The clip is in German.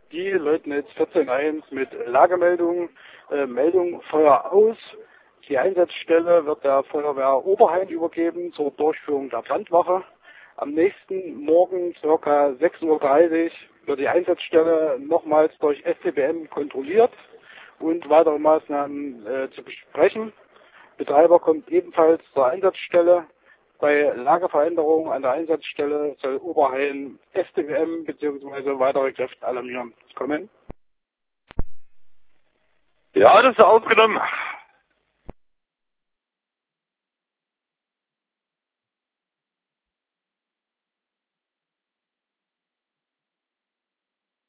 Die läuten jetzt 14.1 mit Lagemeldung, Meldung Feuer aus. Die Einsatzstelle wird der Feuerwehr Oberhain übergeben zur Durchführung der Brandwache. Am nächsten Morgen ca. 6:30 Uhr wird die Einsatzstelle nochmals durch SCBM kontrolliert und weitere Maßnahmen zu besprechen. Betreiber kommt ebenfalls zur Einsatzstelle. Bei Lageveränderungen an der Einsatzstelle soll Oberhain SCBM bzw. weitere Kräfte alarmieren. Kommen. Ja, das ist aufgenommen.